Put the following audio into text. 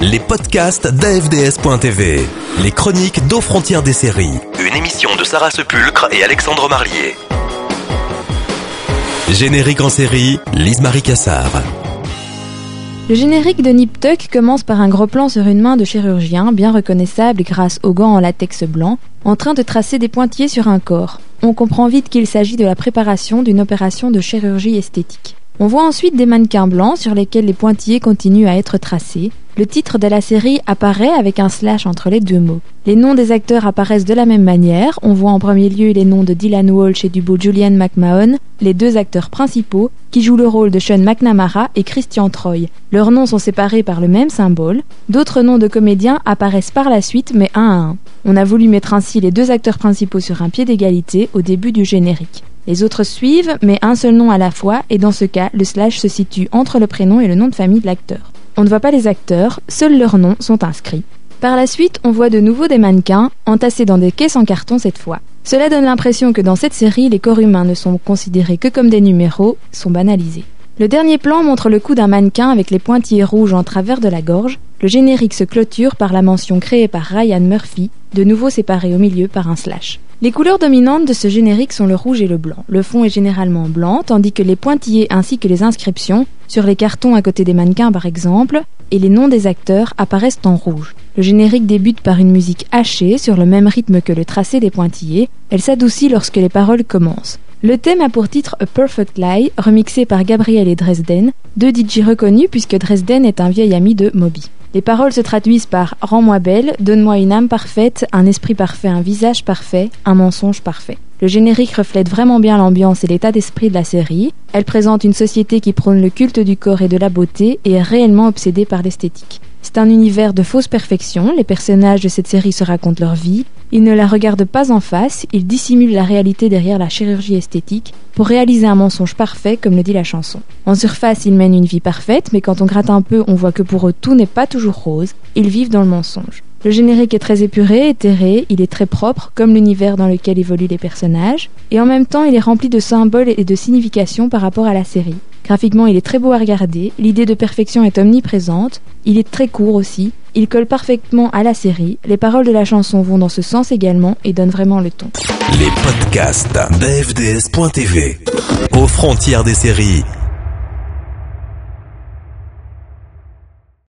Les podcasts d'AFDS.tv. Les chroniques d'Aux Frontières des séries. Une émission de Sarah Sepulcre et Alexandre Marlier. Générique en série, Lise-Marie Cassard. Le générique de Nip Tuck commence par un gros plan sur une main de chirurgien, bien reconnaissable grâce aux gants en latex blanc, en train de tracer des pointillés sur un corps. On comprend vite qu'il s'agit de la préparation d'une opération de chirurgie esthétique. On voit ensuite des mannequins blancs sur lesquels les pointillés continuent à être tracés. Le titre de la série apparaît avec un slash entre les deux mots. Les noms des acteurs apparaissent de la même manière. On voit en premier lieu les noms de Dylan Walsh et du beau Julian McMahon, les deux acteurs principaux, qui jouent le rôle de Sean McNamara et Christian Troy. Leurs noms sont séparés par le même symbole. D'autres noms de comédiens apparaissent par la suite, mais un à un. On a voulu mettre ainsi les deux acteurs principaux sur un pied d'égalité au début du générique. Les autres suivent, mais un seul nom à la fois, et dans ce cas, le slash se situe entre le prénom et le nom de famille de l'acteur. On ne voit pas les acteurs, seuls leurs noms sont inscrits. Par la suite, on voit de nouveau des mannequins, entassés dans des caisses en carton cette fois. Cela donne l'impression que dans cette série, les corps humains ne sont considérés que comme des numéros, sont banalisés. Le dernier plan montre le cou d'un mannequin avec les pointillés rouges en travers de la gorge. Le générique se clôture par la mention créée par Ryan Murphy, de nouveau séparée au milieu par un slash. Les couleurs dominantes de ce générique sont le rouge et le blanc. Le fond est généralement blanc, tandis que les pointillés ainsi que les inscriptions, sur les cartons à côté des mannequins par exemple, et les noms des acteurs apparaissent en rouge. Le générique débute par une musique hachée sur le même rythme que le tracé des pointillés. Elle s'adoucit lorsque les paroles commencent. Le thème a pour titre A Perfect Lie, remixé par Gabriel et Dresden, deux DJ reconnus puisque Dresden est un vieil ami de Moby. Les paroles se traduisent par « Rends-moi belle, donne-moi une âme parfaite, un esprit parfait, un visage parfait, un mensonge parfait ». Le générique reflète vraiment bien l'ambiance et l'état d'esprit de la série. Elle présente une société qui prône le culte du corps et de la beauté et est réellement obsédée par l'esthétique. C'est un univers de fausse perfection, les personnages de cette série se racontent leur vie, ils ne la regardent pas en face, ils dissimulent la réalité derrière la chirurgie esthétique pour réaliser un mensonge parfait comme le dit la chanson. En surface, ils mènent une vie parfaite, mais quand on gratte un peu, on voit que pour eux tout n'est pas toujours rose, ils vivent dans le mensonge. Le générique est très épuré, éthéré, il est très propre, comme l'univers dans lequel évoluent les personnages, et en même temps il est rempli de symboles et de significations par rapport à la série. Graphiquement, il est très beau à regarder, l'idée de perfection est omniprésente, il est très court aussi, il colle parfaitement à la série, les paroles de la chanson vont dans ce sens également et donnent vraiment le ton. Les podcasts d'AFDS.tv. Aux Frontières des séries.